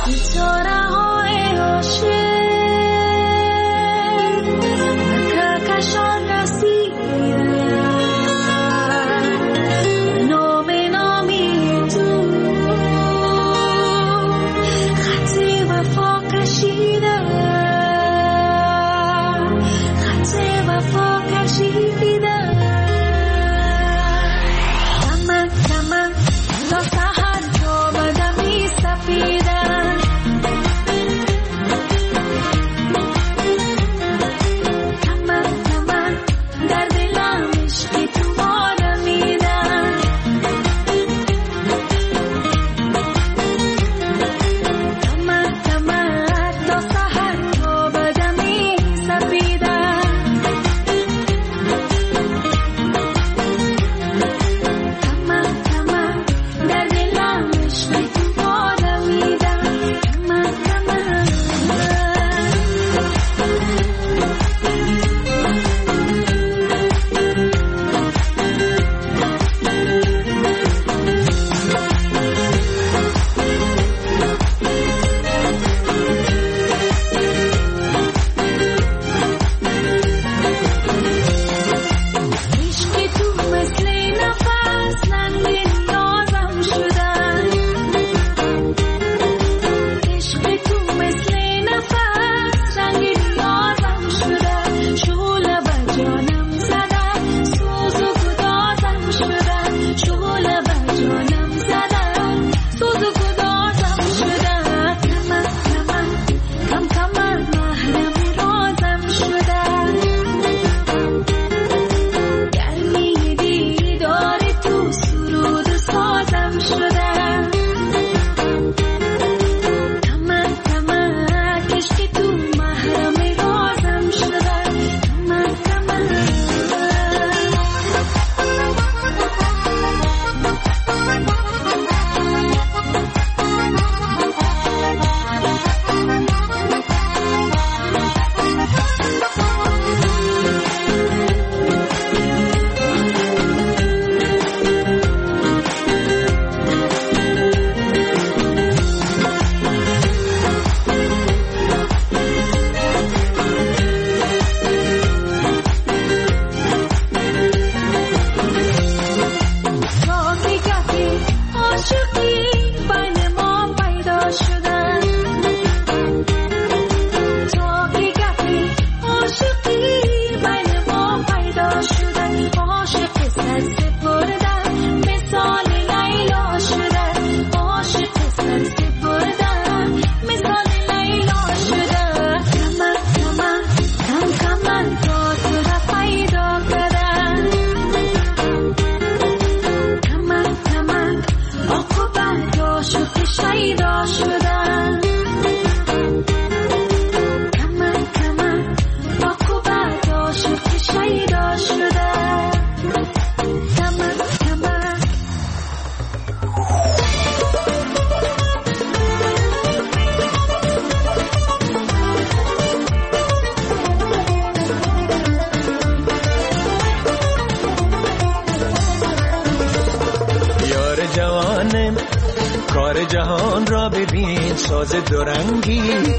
کار جهان را ببین، ساز دورنگی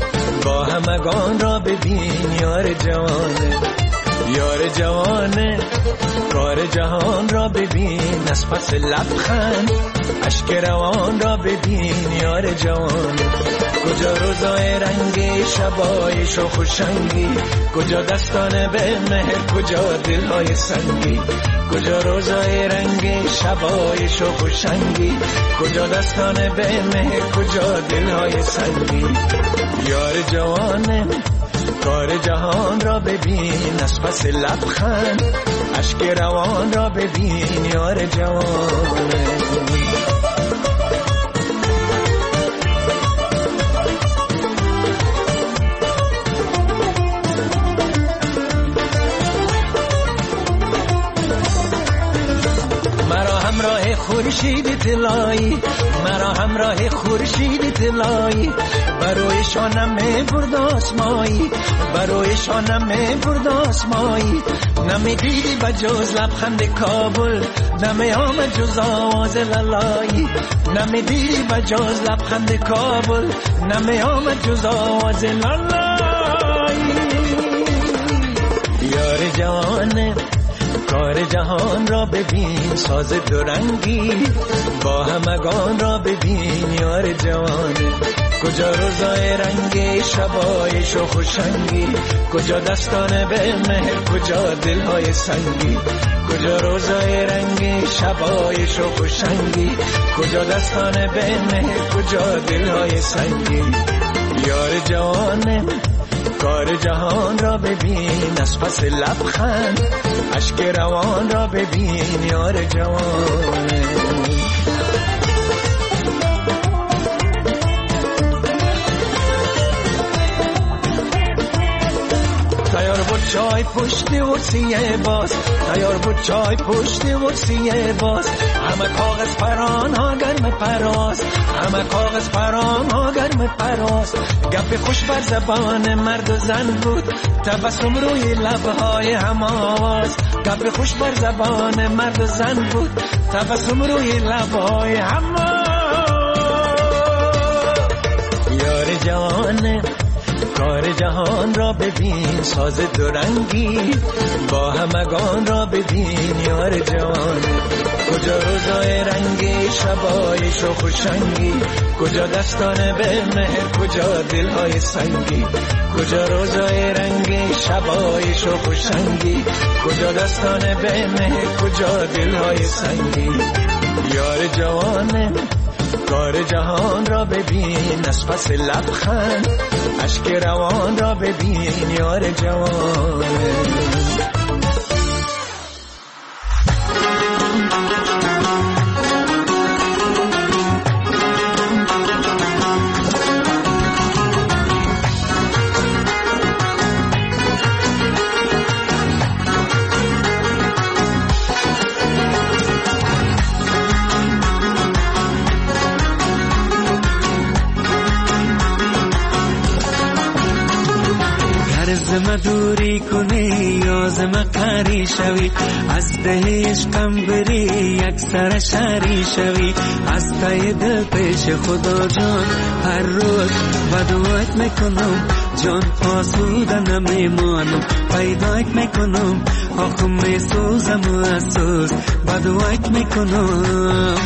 با همگان را ببین. یار جوانه، یار جوانه، کار جهان را ببین. از پس لبخند اشک روان را ببین. یار جوانه، کجا روزای رنگی، شبای شوخ و شنگی، کجا دستان به مهر، کجا دلهای سنگی. کجا روزای رنگی، شبای شوخ و شنگی، کجا دستان به مهر، کجا دلهای سنگی. یار جوانه، کار جهان را ببین. از پس لبخند اشک روان را ببین. یار جوانه، خورشید طلایی، مرا همراه خورشید طلایی. برای شانم برد آسمایی، برای شانم برد آسمایی. نمیدیدی بجز لبخند کابل، نمی آمد جز آواز لالایی. نمیدیدی بجز لبخند کابل، نمی آمد جز آواز لالایی. یار جوانه کار جهان را ببین، ساز دورنگی با همگان را ببین. یار جوانه کجا روزای رنگی، شبای شوخ و شنگی، کجا دستان به مهر، کجا دلهای سنگی. کجا روزای رنگی، شبای شوخ و شنگی، کجا دستان به مهر، کجا دلهای سنگی. یار جوانه کار جهان را ببین، از پس لبخند اشک روان را ببین. یار جوانه تیار بود چای پشت ورسیه باز، تیار بود چای پشت ورسیه باز. همه کاغذ پران ها گرم پراز، همه کاغذ پران ها گرم پراز. گپ خوش بر زبان مرد و زن بود، تبسم روی لبهای هم آواز. گپ خوش بر زبان مرد و زن بود، تبسم روی لبهای هم آواز. یار جوانه کار جهان را ببین، ساز دورنگی با همگان را ببین. یار جوانه کجا روزای رنگی، شبای شوخ و شنگی، کجا دستان به مهر، کجا دلهای سنگی. کجا روزای رنگی، شبای شوخ و شنگی، کجا دستان به مهر، کجا دلهای سنگی. یار جوانه کار جهان را ببین، از پس لبخند اشک روان را ببین. یار جوانه زم دوری کنی یا زم قری شوی، از ده عشقم بری یک سر شری شوی. از تای دل پیش خدا جان هر روز بدوات میکنم، جان آسوده نمیمانم. پیدایت میکنم آخم میسوزم و اسوز بدوات میکنم.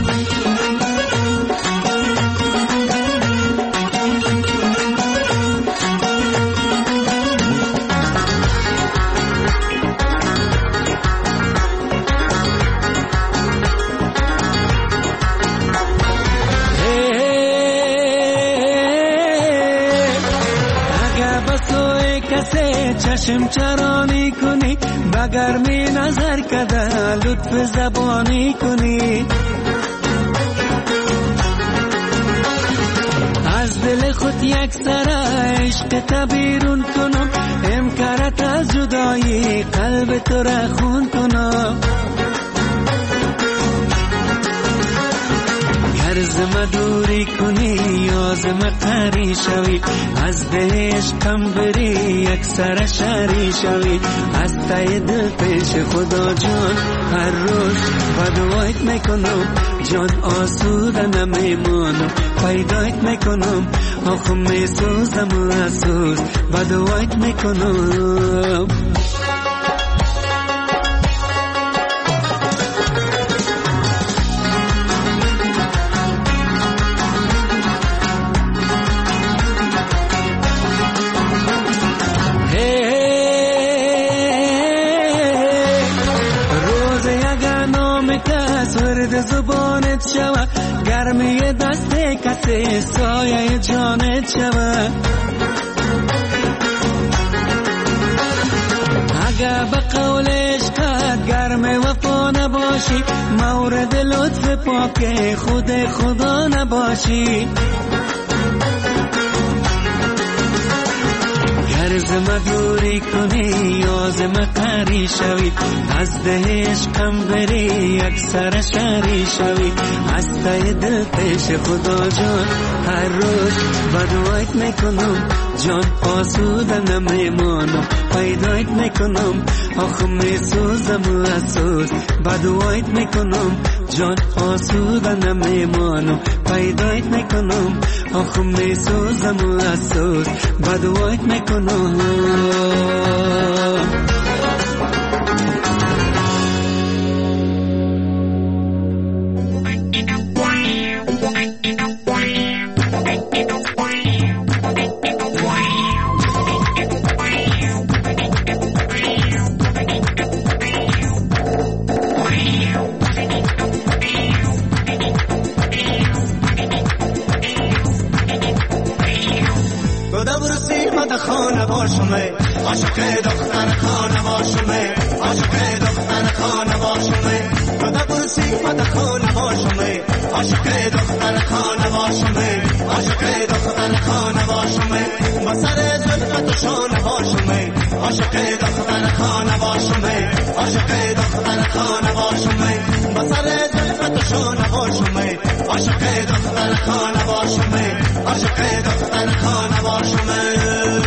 چشم چرانی کنی، بگر می نظر کده لطف زبانی کنی. از دل خود یک سر عشق تبیرون کنم، امکارت از جدایی قلب تو را خون کنم. زم دوری کنی یا زم قری شوی، از ده عشقم بری یک سر شری شوی. از تای دل پیش خدا جان هر روز بدوایت میکنم، جان آسوده نمیمانم. پیدایت میکنم آخم میسوزم و اسوز بدوایت میکنم. زبانت شوه گرمی دست کسی سایه جانت شوه. اگه به قول عشقت گرم وفا نباشی، مورد لطف پاک خود خدا نباشی. گر دوری کنی آزم قری شوی از ده عشقم بری یک سر شری شوی از ته دل پیش خدا جان هر روز بدوایت میکنم جان آسوده نمیمانم پیدایت میکنم آخه میسوزم از سوز بدوایت میکنم جان آسوده نمیمانم پیدایت میکنم آخه میسوزم از سوز بدوایت میکنم خانه باشمه عاشق دختر خانه باشمه عاشق دختر خانه باشمه تو دبرسی مد خانه باشمه عاشق دختر خانه باشمه عاشق دختر خانه باشمه با سر زلفت شانه باشمه عاشق دختر خانه باشمه عاشق دختر خانه باشمه با سر زلفت شانه باشمه عاشق دختر خانه باشمه عاشق دختر خانه باشمه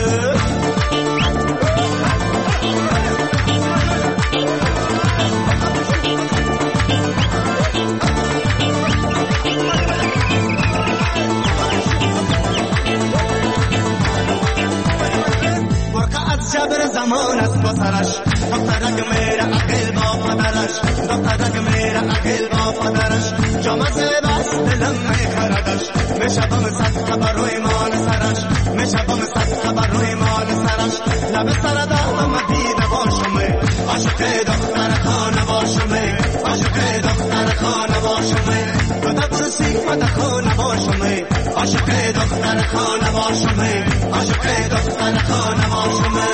جبر زمان است با سرش دخترک میره عقل با پدرش دخترک میره عقل با پدرش جامعه بس دلم میخردش میشبم صد خبر روی مال سرش میشبم صد خبر روی مال سرش لب سر دارم دیده باشمه عاشق دختر خانه باشمه عاشق دختر خانه باشمه تو دبرسی مد خانه باشمه عاشق دختر خانه باشمه عاشق دختر خانه باشمه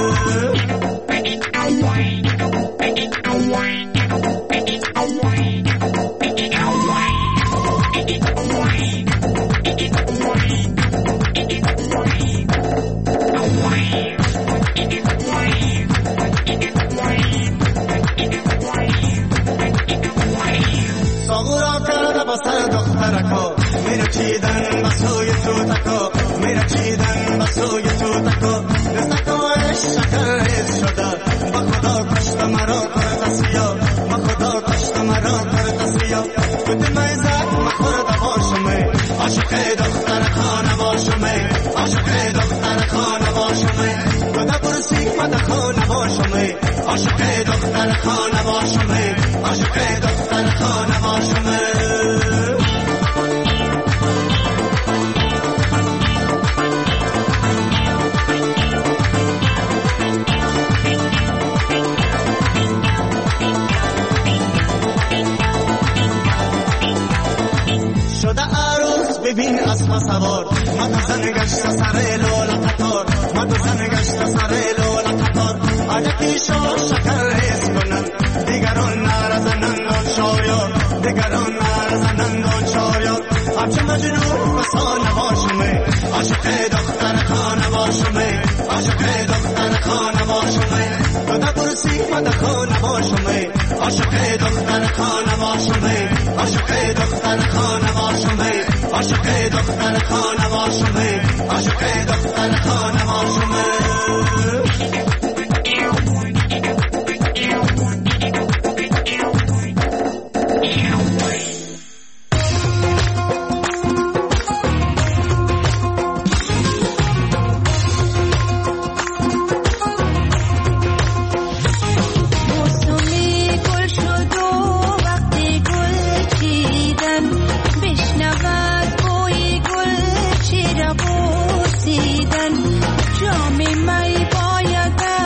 ساغورا کرده با سر دخترکا میره چیدن بسوی تو تکا میره چیدن بسوی تو تکا دستکایش شکر ریز شده با خدا کشت مرا کرد سیا با خدا کشت مرا کرد سیا تو دل میزد مخورده باشمه عاشق دختر خانه باشمه عاشق دختر خانه باشمه تو دبرسی مد خانه باشمه عاشق دختر خانه باشمه عاشق دختر خانه باشمه ببین اسب سوار مد زن گشت سر لولا قطار مد زن گشت سر لولا قطار عجبی شو شکر ریز کنن دیگران نرزنند آن شایار دیگران نرزنند آن شایار همچه مجنون فسانه باشمه عاشق دختر خانه باشمه عاشق دختر خانه باشمه تو دبرسی مد خانه باشمه عاشق دختر خانه باشمه عاشق دختر خانه باشمه عاشق دختر خانه باشمه عاشق دختر خانه باشمه جام می باید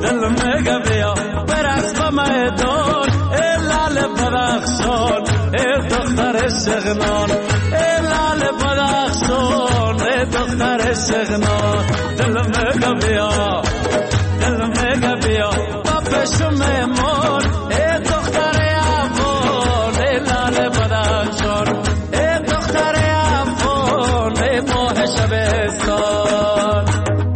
دل میگه بیا برقص به میدان ای لال بدخشان ای دختر شغنان ای لال بدخشان ای دختر شغنان دل میگه بیا دل میگه بیا با پشم ایمان ای دختر افغان ای لال بدخشان ای دختر افغان ای ماه شبستان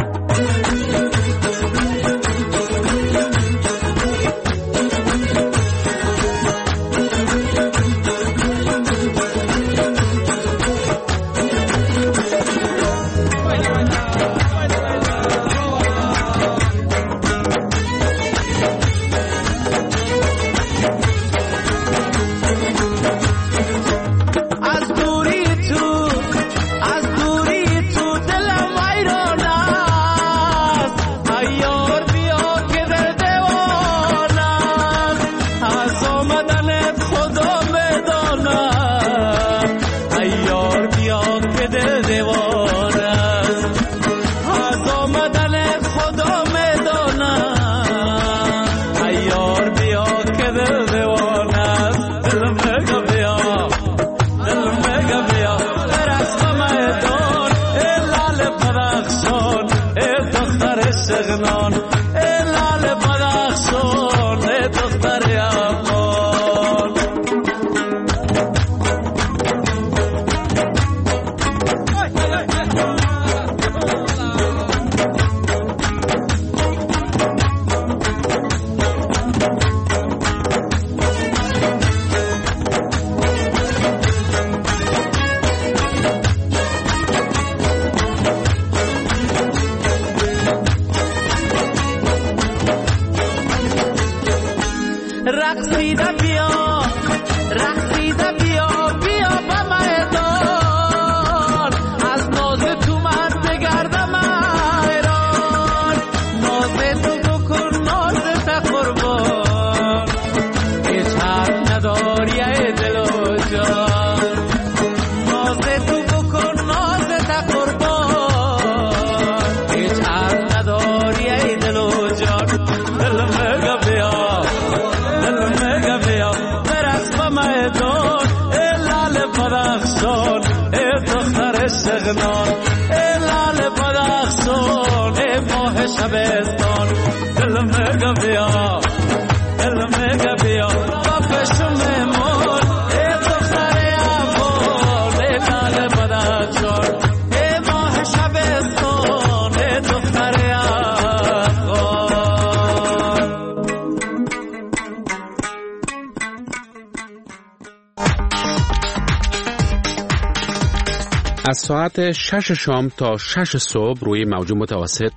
از ساعت 6 شام تا 6 صبح روی موج متوسط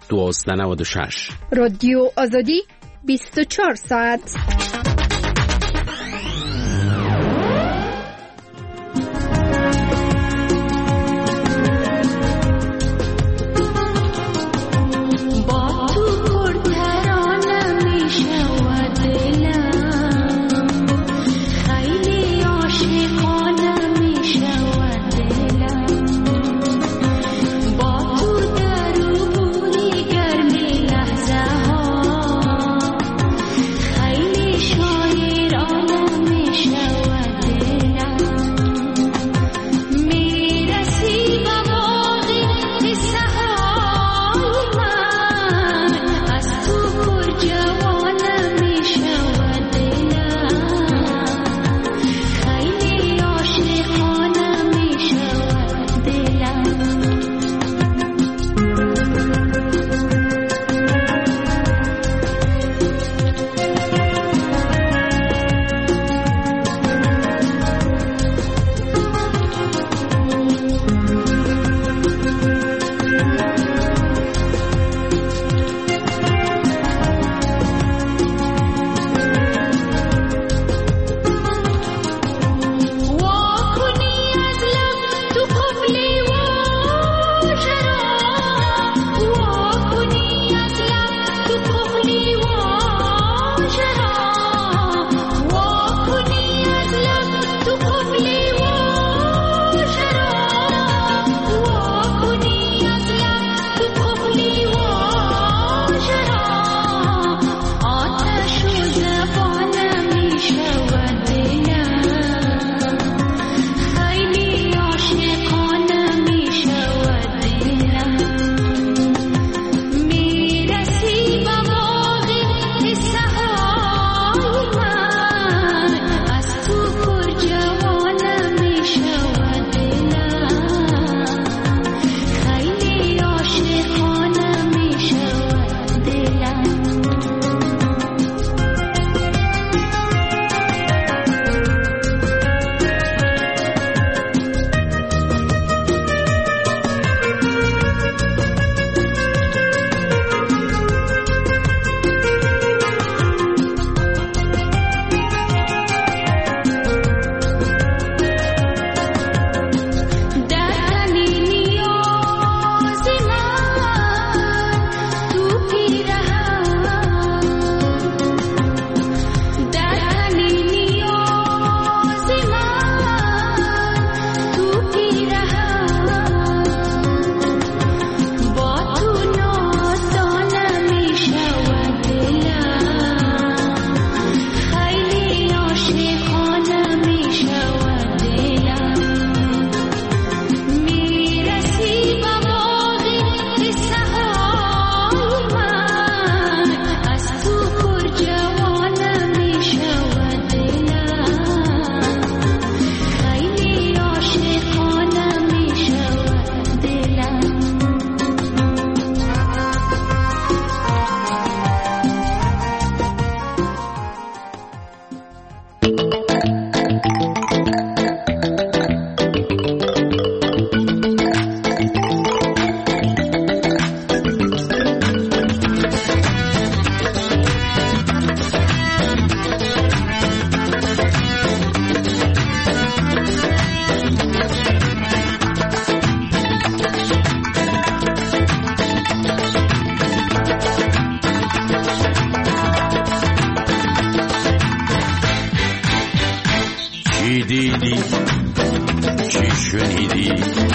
1296 رادیو آزادی 24 ساعت. خیلی شنیدی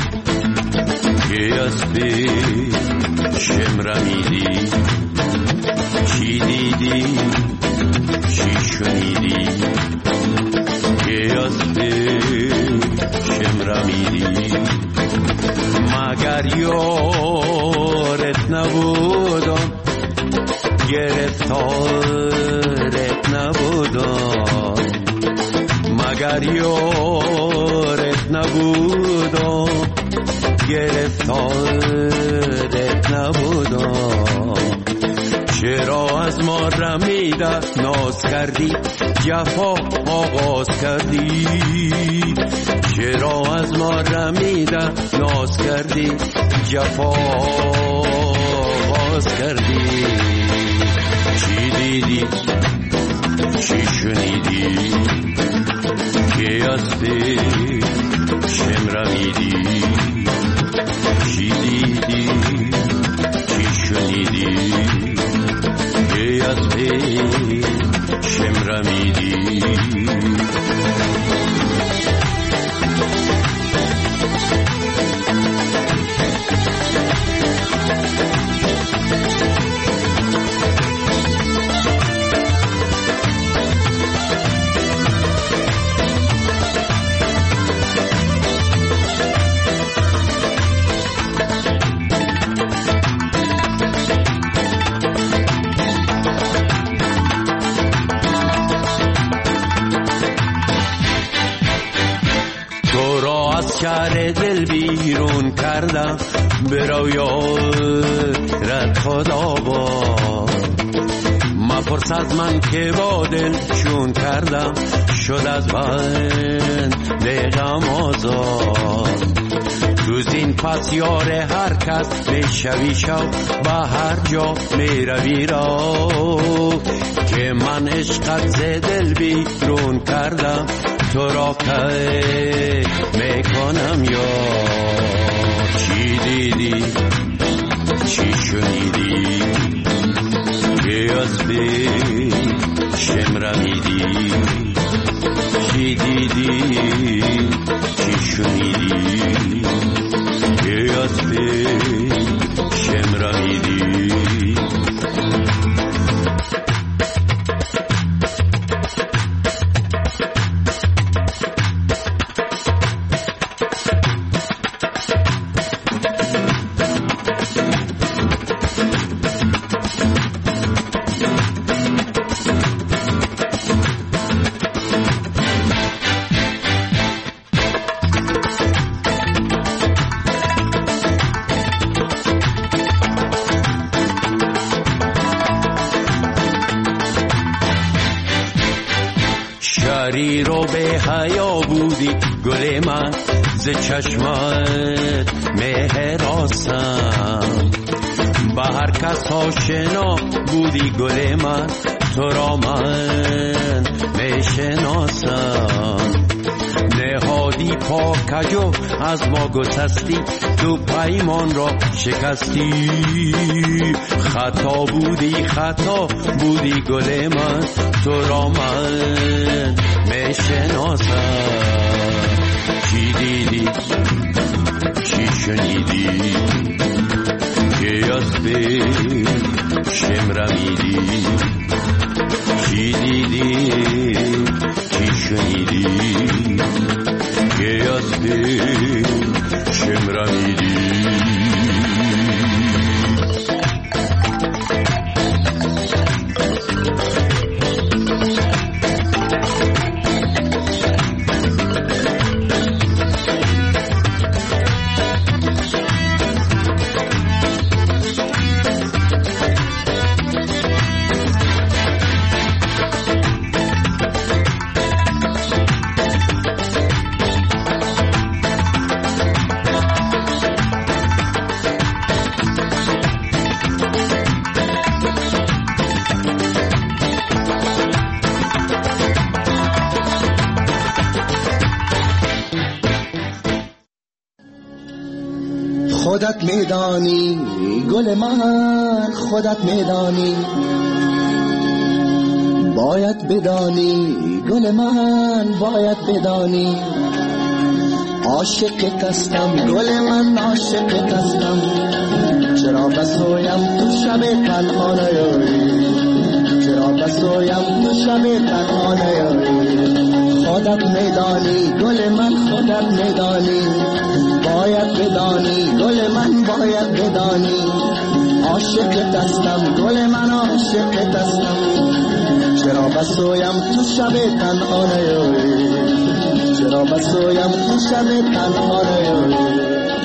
که از به شمرمیدی چی دیدی چی شنیدی که از به شمرمیدی مگر یارت نبودم گرفتارت نبودم مگر یارت نبودم گرفتارت نبودم چرا از ما رمیده ناز کردی جفا آغاز کردی چرا از ما رمیده ناز کردی جفا آغاز کردی چی دیدی چی شنیدی که از به شمرمیدی چی دیدی چی شنیدی که از به شمرمیدی شهر دل بیرون کردم برو یارت خدا با مپرس از من که با دل چون کردم شد از من دقم آزاد تو زین پس یار هر کس میشوی شو به هر جا میروی را که من عشقت ز دل بیرون کردم تو را که میکنم یار چی دیدی چی شنیدی که از به شمرمیدی چی دیدی چی شنیدی که از به شمرمیدی شریر و به حیا بودی گل من ز چشمت مهراسم به هر کس آشنا بودی گل من تو را من میشناسم نهادی پاکجو از ما گسستی تو پیمان را شکستی خطا بودی گل من تو را من میشناسم چی دیدی چی شنیدی که از به شمرمیدی چی دیدی چی شنیدی که از به شمرمیدی خودت میدانی گل من خودت میدانی باید بدانی گل من باید بدانی عاشقت هستم گل من عاشقت هستم چرا بسویم تو شب تنها نیایی چرا بسویم تو شب تنها نیایی خودت میدانی گل من خودت میدانی باید بدانی گل من باید بدانی عاشقت هستم گل من عاشقت هستم چرا بسویم تو شب تنها نیایی چرا بسویم تو شب تنها نیایی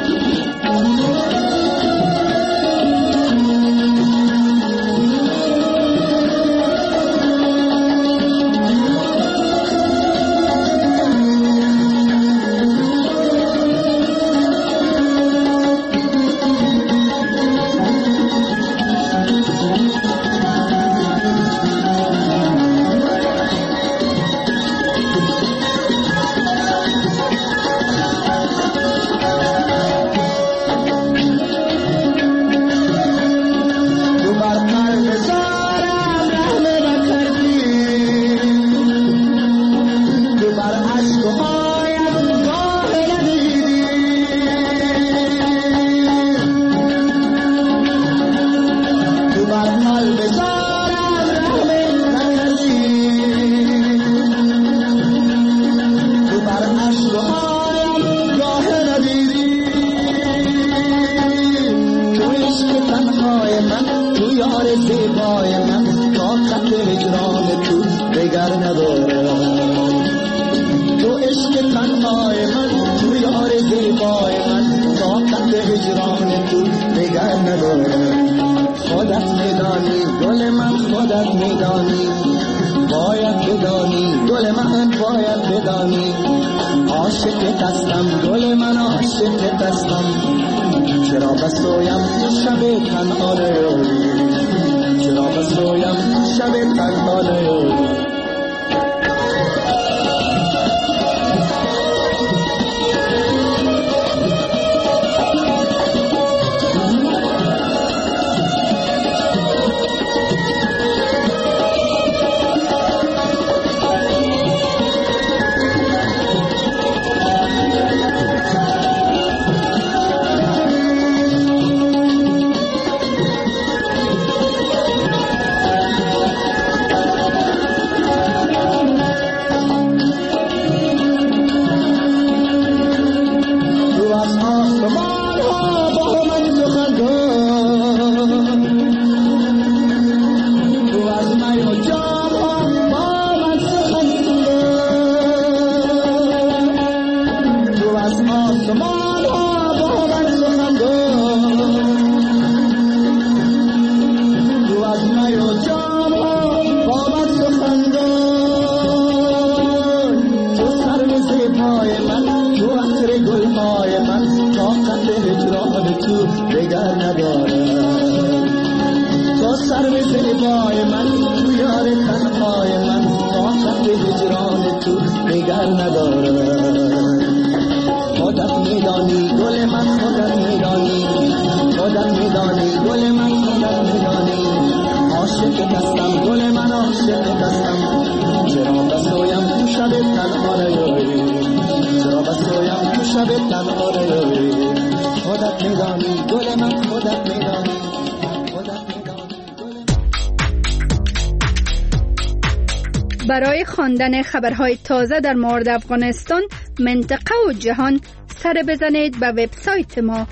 برای خواندن خبرهای تازه در مورد افغانستان، منطقه و جهان سر بزنید به وبسایت ما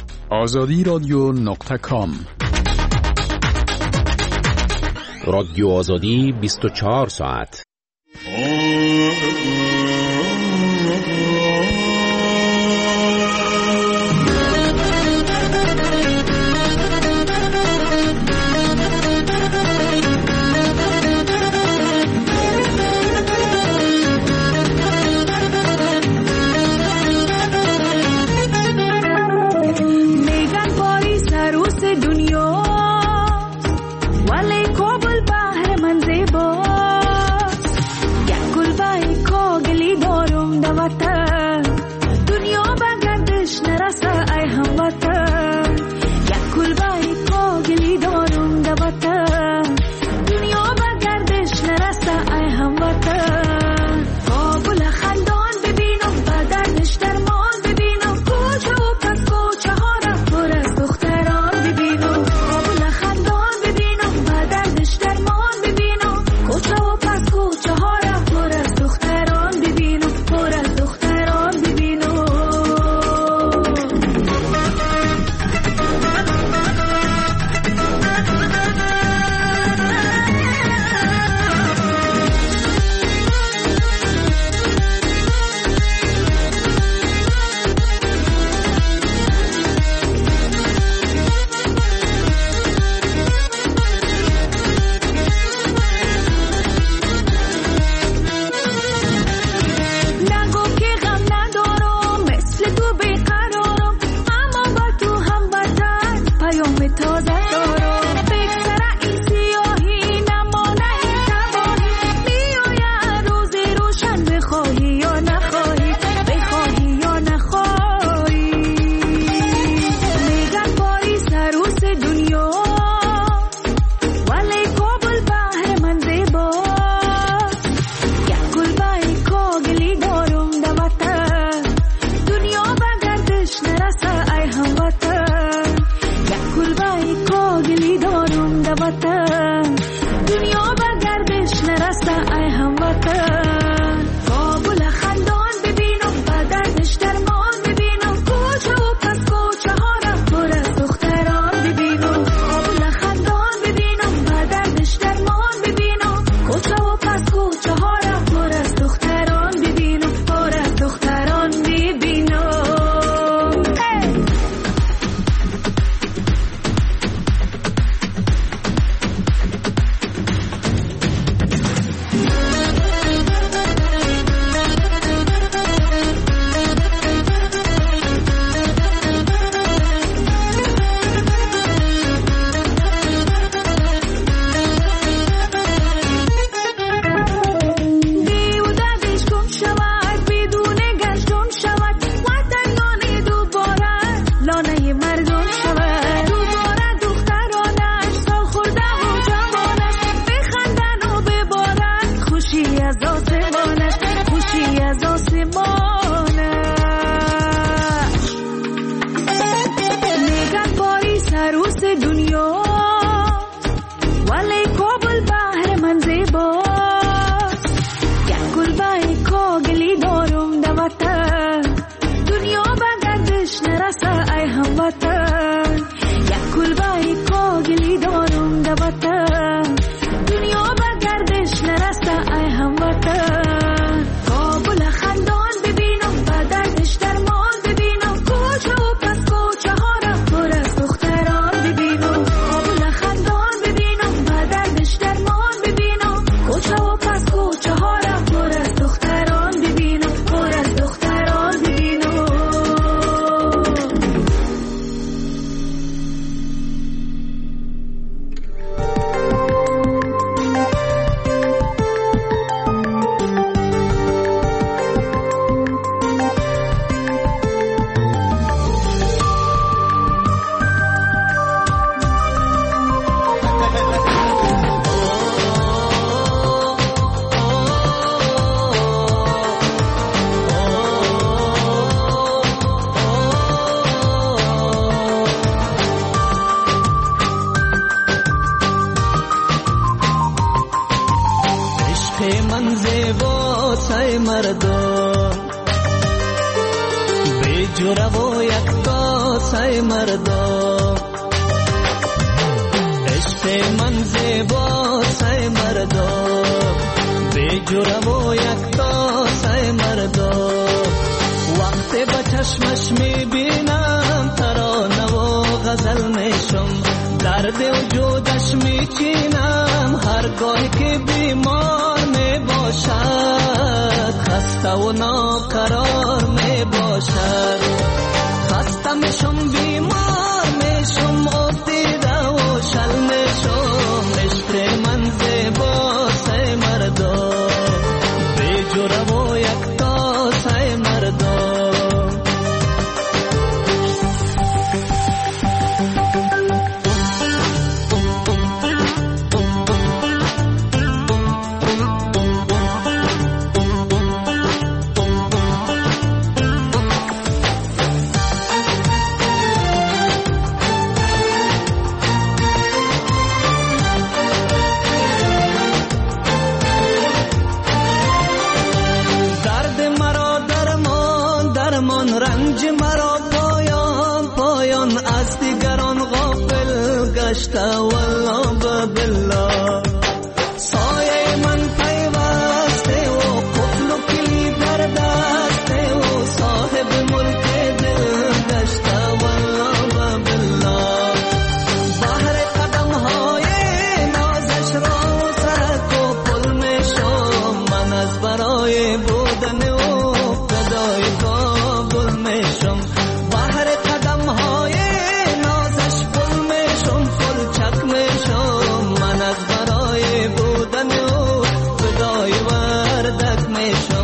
azadiradyo.com. رادیو آزادی 24 ساعت. عشق من زیبا سای مردم بی جوره و یکتا سای مردم عشق من زیبا سای مردم بی جوره و یکتا سای مردم وقتی با چشمش میبینم ترانه و غزل میشم درد وجودش میچینم هرگاه که بیمار میباشد خسته و ناقرار میباشد خسته میشم بیمار میشم افتیده و شل میشم عشق من زیبا سای مردم بی جوره و یکتا سای مردم رنج مرا پایان پایان از دیگران غافل گشته والله بالله سایه من پیوسته و قفل و کلید در دسته و صاحب ملک دل گشته والله بالله بحر قدم های نازش را سرک و پل میشم من از برای بودن و فدای بحر قدم های نازش پل میشم پل چک میشم من از برای بودن او فدای وردک میشم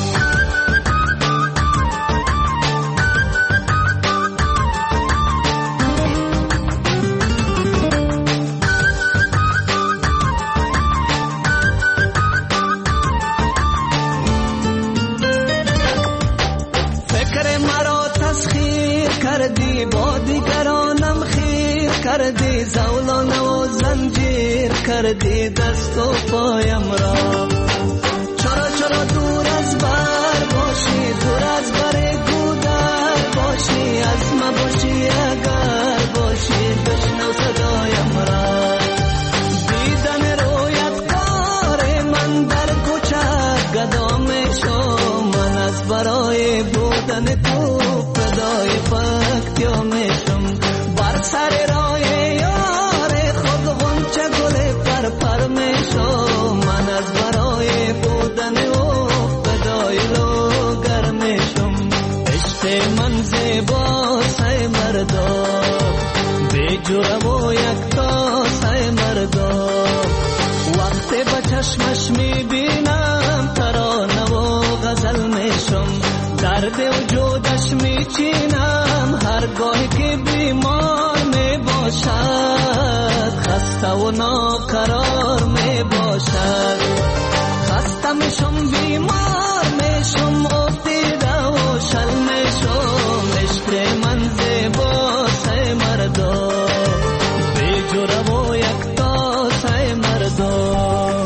فکر مرا تسخیر کردی با دیگرانم خیر کردی زولانه و زنجیر کردی دست و پایم را چرا چرا دور از بر باشی دور از بر گودر باشی از ما باشی اگر باشی بشنو صدایم را دیدن رویت کار من در کوچه گدا میشم من از برای بودن تو فدای فکتیا میشم بر سر راه یار خود غنچه گل پر پر میشم من از برای بودن او فدای لوگر میشم عشق من زیبا سای مردم بی جوره و یکتا سای مردم وقتی با چشمش میبینم ترانه و غزل میشم درد وجودش میچینم هرگاه که بیمار میباشد خسته و ناقرار میباشد خسته میشم بیمار میشم افتیده و شل میشم عشق من زیبا سای مردم بی جوره و یکتا سای مردم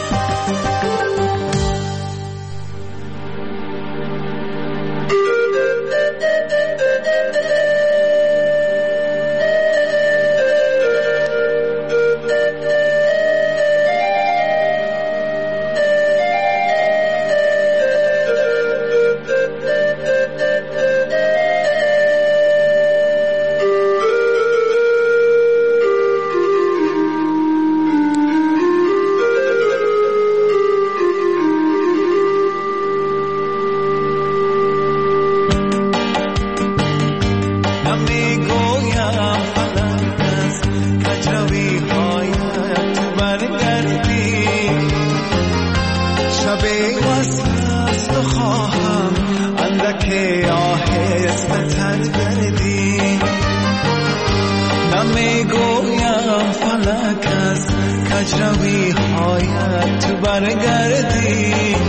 کجروی هایت تو برگردی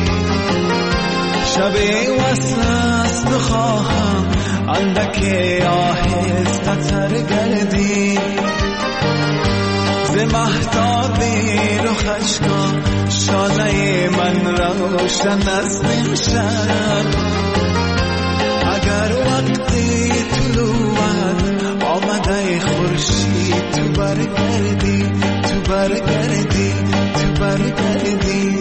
شب وصل است خواهم اندک آهسته تر گردی ز ز مهتاب رخش کن شانه من روشن از امشب. اگر وقتی طلوعت آمده خورشید تو برگردی تو برگردی تو برگردی.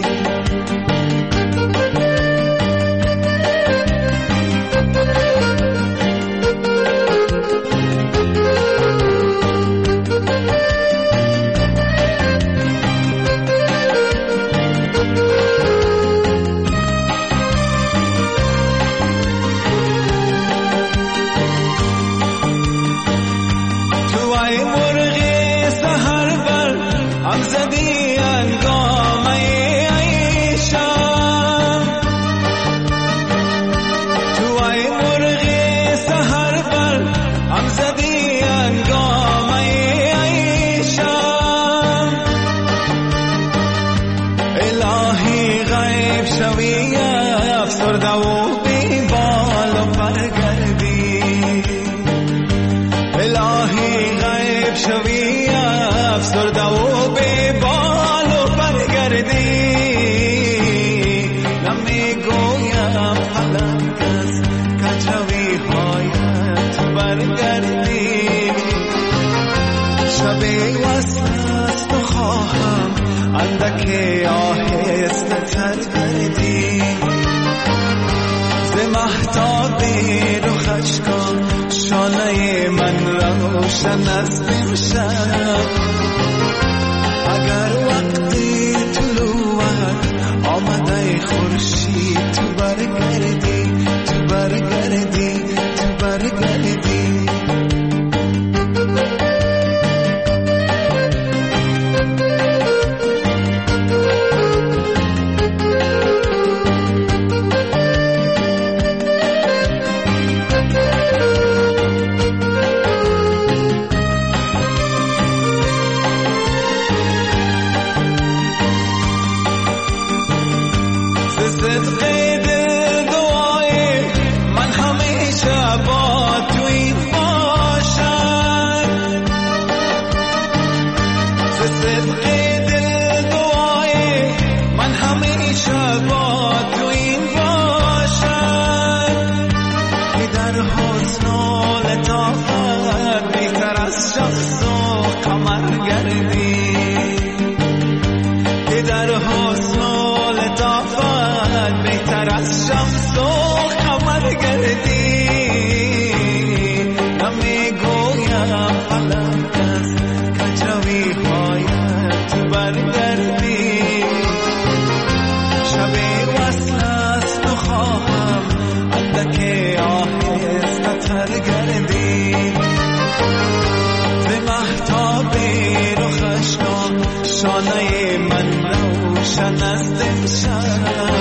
اندکی آهسته تر کردی ز مهتاب رخش کن شانه من روشن از امشب. اگر وقتی طلوعت آمده خورشید تو برگردی تو برگردی تو برگردی. شانه من روشن است امشب.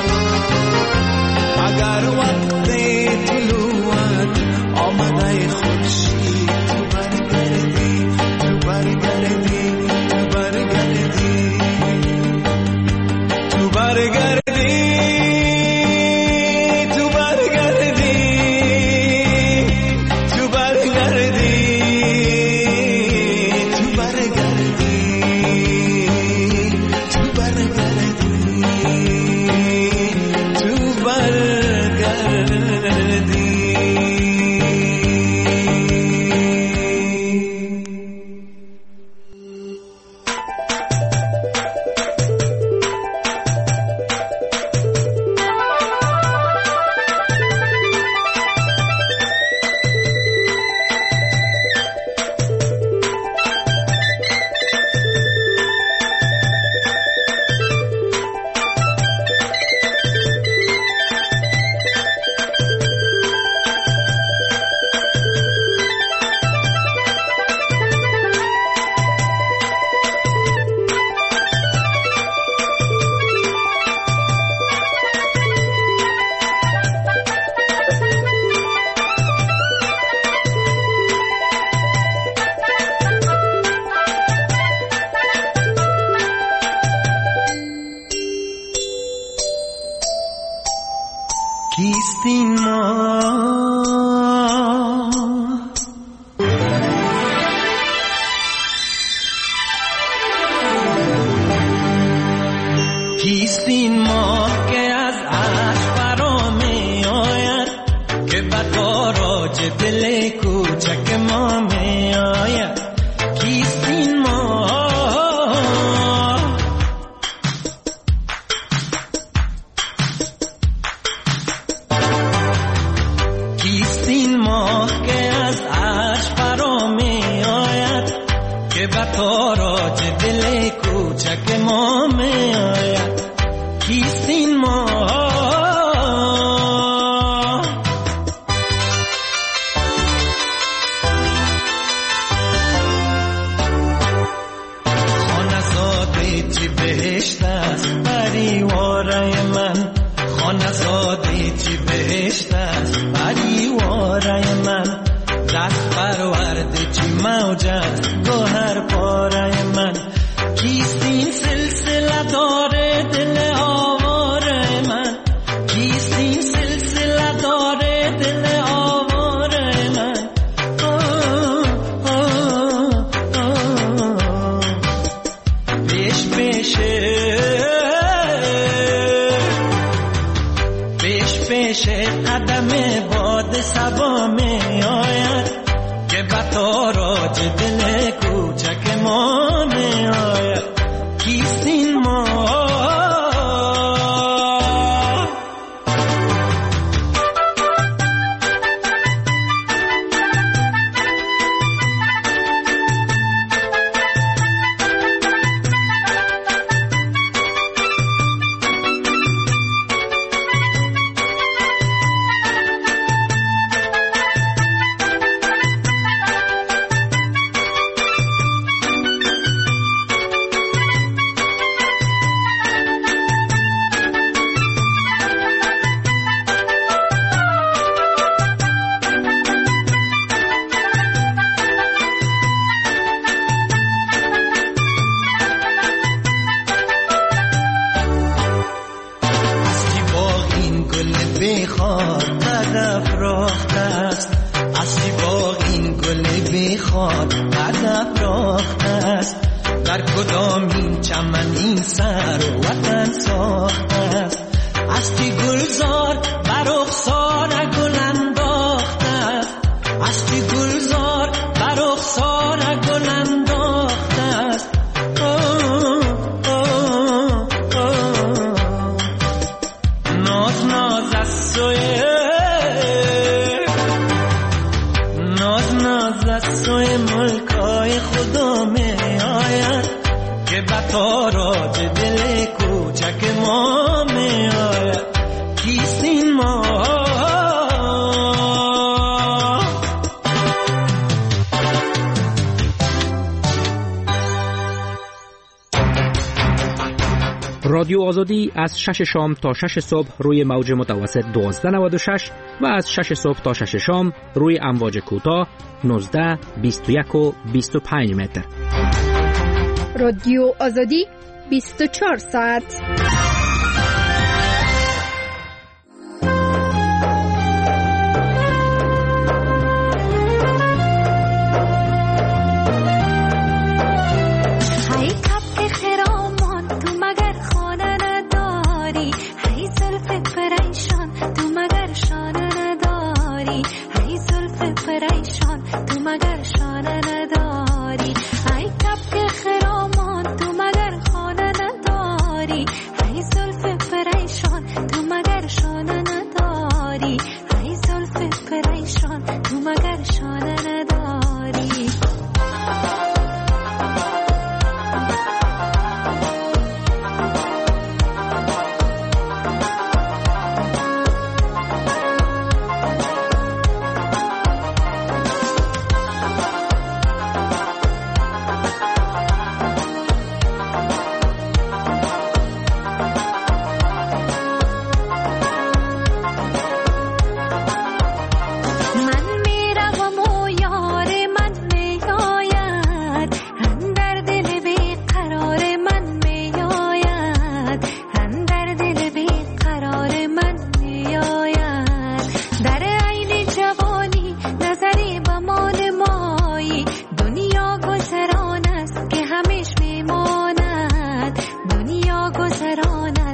اگر وقتی طلوعت آمده خورشید تو برگردی تو برگردی تو برگردی تو برگردی تو برگردی تو برگردی تو برگردی کیستین ما کیست این ماه که از عرش فرا می آید که به تاراج دل کوچک ما می آید؟ کیست این ماه؟ کیست این ماه که از عرش فرا می آید که به تاراج دل کوچک ما می آید؟ کیست این ماه؟ خانه‌زاده چی بهشت است پریواره من، خانه‌زاده چی بهشت است پریواره من، دست پرورده چی موج است گوهر پاره من. کیست این سلسله داره دل آواره من؟ کیست این سلسله داره دل آواره من؟ پیش پیشه قدم باد صبا می آید که به تاراج دل کوچک ما می آید. کیست این ماه؟ رادیو آزادی از 6 شام تا 6 صبح روی موج متوسط 1296 و از 6 صبح تا 6 شام روی امواج کوتاه 19، 21 و 25 متر. رادیو آزادی 24 ساعت. ای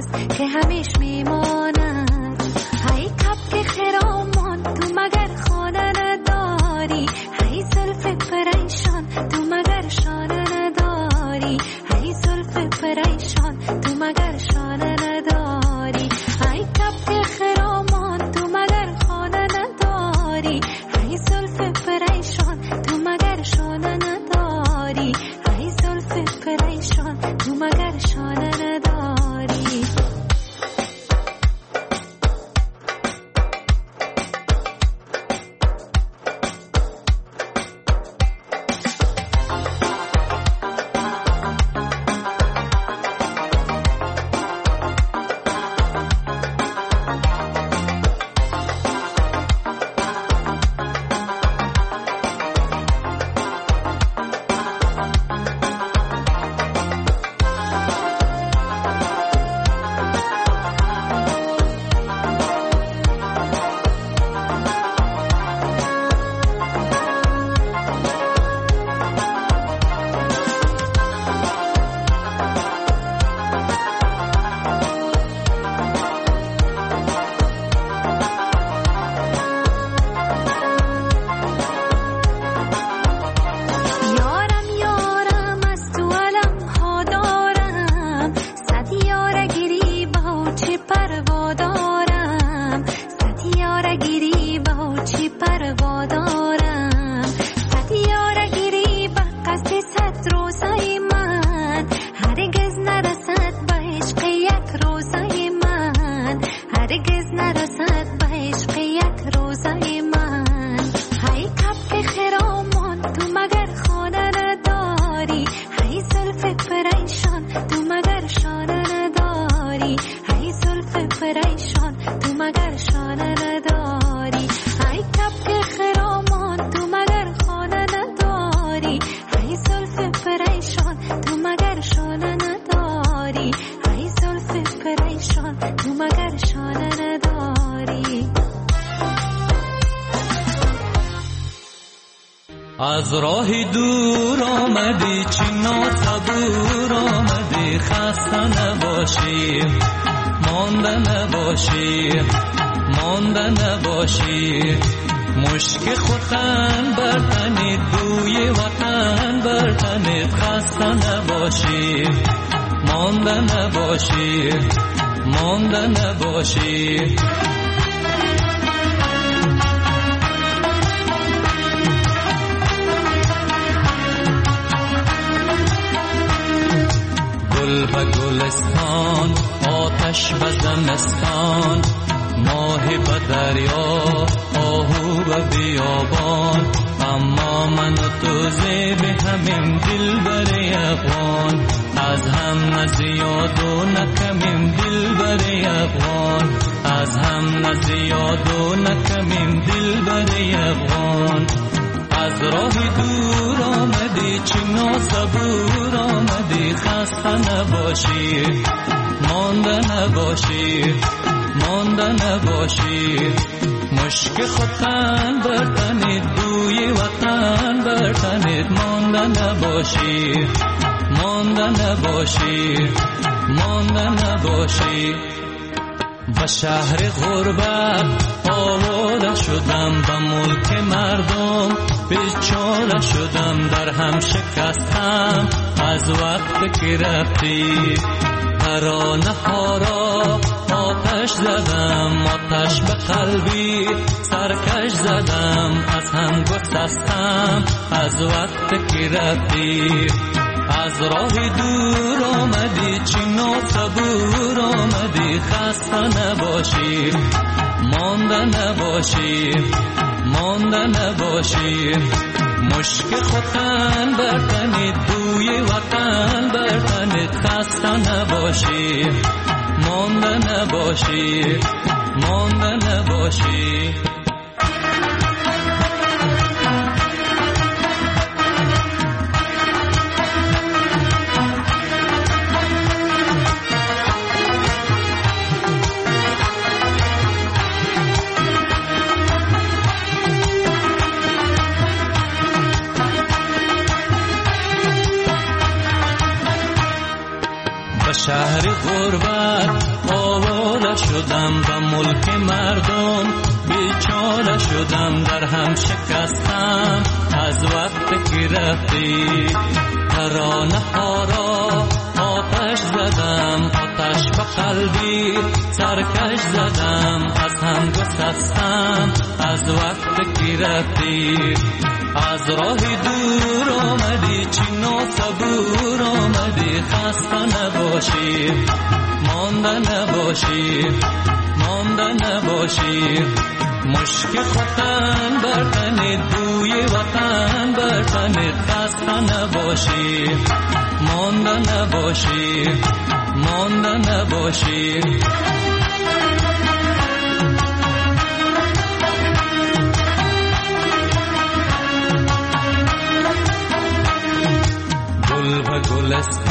است که همیش میماند. هی کبک خرامان تو مگر خانه نداری، هی زلف پریشان تو مگر شانه نداری، هی زلف پریشان تو مگر شانه نداری، هی کبک خرامان تو مگر خانه نداری، هی زلف پریشان تو مگر شانه نداری، هی زلف پریشان تو مگر شانه نداری. از راه دور آمدی چنا صبور آمدی، خسته نباشی مانده نباشی مانده نباشی، مشک خوتن برتنید بوی وطن برتنید، خسته نباشی مانده نباشی مانده نباشی. گل به گلستان آتش به زمستان، ماه به دریا آهو به بیابان، اما من و تو زیب همیم دل بر افغان، از هم نزیاد و نکمیم دل بر افغان، از هم نزیاد و نکمیم دل بر افغان. از راه دور آمدی چنا صبور آمدی، خسته نباشی مانده نباشی مانده نباشی، مشک خوتن برتنید بوی وطن برتنید، مانده نباشی مانده نباشی مانده نباشی. به شهر غربت آواره شدم، به ملک مردم بیچاره شدم، در هم شکستم از وقت که رفتی، ترانه ها را آتش زدم، آتش به قلبی سرکش زدم، از هم گسستم از وقت که رفتی. از راه دور آمدی چنا صبور آمدی، خسته نباشی مانده نباشی مانده نباشی، مشک خوتن برتنید بوی وطن برتنید، خسته نباشی مانده نباشی مانده نباشی. شهر غربت بیچاره شدم و ملک مردم، بیچاره شدم در هم شکستم از وقت که رفتی. ترانه ها را آتش زدم، آتش به قلبی سرکش زدم، از هم گسستم از وقت که رفتی. از راه دور آمدی چین و صبور آمدی، خسته نباشی مانده نباشی مانده نباشی. مشک خوتن برتنید بوی وطن برتنید، خسته نباشی مانده نباشی مانده نباشی. گل و گلستان